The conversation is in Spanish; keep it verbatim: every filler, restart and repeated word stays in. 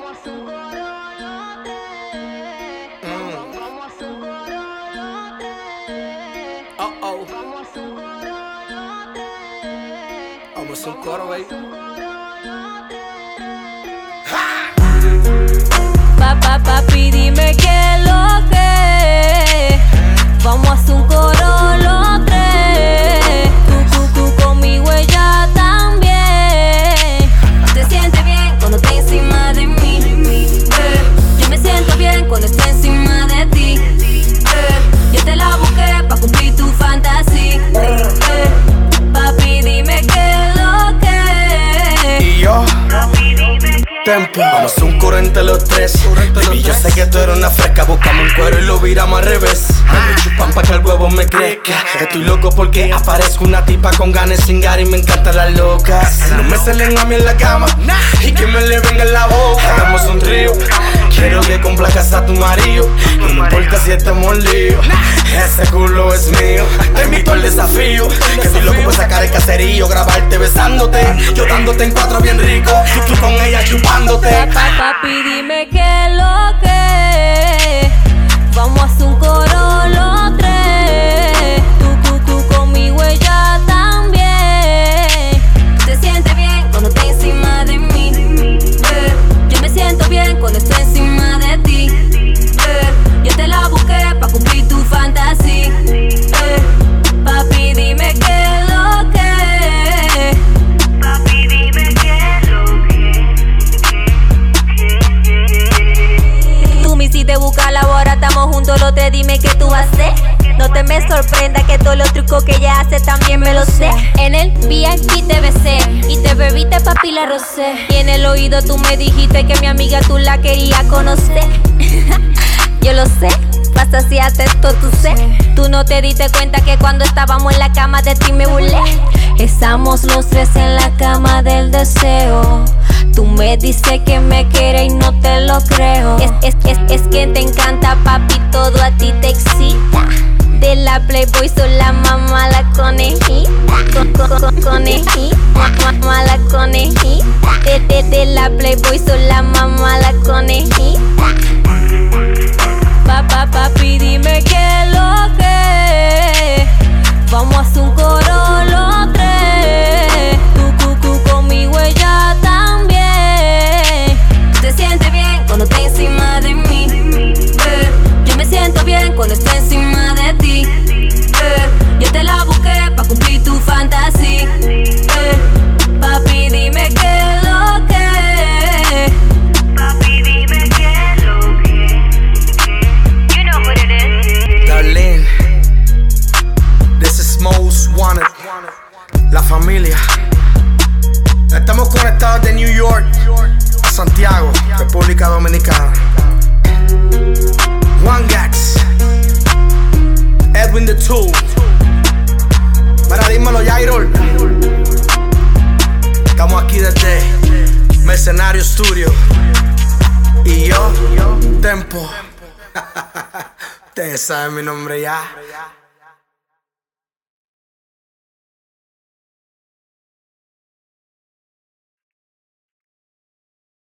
Vamos a un coro los tres. Mm. Vamos a un coro los tres. Oh oh. Vamos a un coro los tres. Vamos a un coro, baby. Papá, papi, dime qué es lo que. Vamos a hacer un coro los tres. Tú, tú, tú conmigo, ella también. Te sientes bien cuando estás encima de mí. Eh, yo me siento bien cuando estoy encima de ti. Eh, yo te la busqué pa' cumplir tu fantasía. Eh, papi, dime qué es lo que. Y yo Tempo. Vamos a un coro entre los tres. Baby, yo sé que tú eres una fresca. Buscamos un cuero y lo viramos al revés. Me chupan pa' que el huevo me crezca. Estoy loco porque aparezco una tipa con ganas de cingar y me encantan las locas. No me salen a mí en la cama y que me le venga en la boca. Hagamos un trío. Quiero que complacas a tu marido. Y no importa si estamos lío. Ese culo es mío. Te invito al desafío. Que estoy loco por sacar el caserío. Grabarte besándote. Yo dándote en cuatro bien rico. Tú, tú con ella chupándote. Papi, dime qué es lo que. Vamos a hacer un coro los tres. Tú, tú, tú conmigo, ella también. Te sientes bien cuando estás encima de mí. Eh, yo me siento bien cuando estoy encima de ti. Eh, yo te la busqué pa' cumplir tu fantasía. Eh, papi, dime qué es lo que. Papi, dime qué es lo que. Tú me hiciste buscar la hora, estamos juntos los tres, dime qué tú vas a hacer. No te me sorprenda que todos los trucos que ella hace también me los sé. En el V I P te besé y te bebiste papi la rosé. Y en el oído tú me dijiste que mi amiga tú la querías conocer. Yo lo sé, pasa si haces esto tú sé. Tú no te diste cuenta que cuando estábamos en la cama de ti me burlé. Estamos los tres en la cama del deseo. Tú me dices que me quieres y no te lo creo. Es, es, es, es que te encanta papi, todo a ti te excita. De la Playboy soy la mamá, la conejita. Con, con, con, conejita, mamá, la conejita. De, de, de la Playboy soy la mamá, la conejita. Papá, papi, dime qué es lo que. Vamos a hacer un coro los tres. Tú, tú, tú conmigo, ella también. Te sientes bien cuando estás encima de mí. Eh, yo me siento bien cuando estoy encima de ti. Eh, yo te la busqué pa' cumplir tu fantasía. Eh, papi, dime qué es lo que. Papi, dime qué es lo que. You know what it is. Darlene, this is Most Wanted. La familia. Estamos conectados de New York a Santiago, República Dominicana. Juan Gax, Edwin the Two. Para dímelo, Jairo. Estamos aquí desde Mercenario Studio. Y yo, Tempo. Ustedes saben mi nombre ya.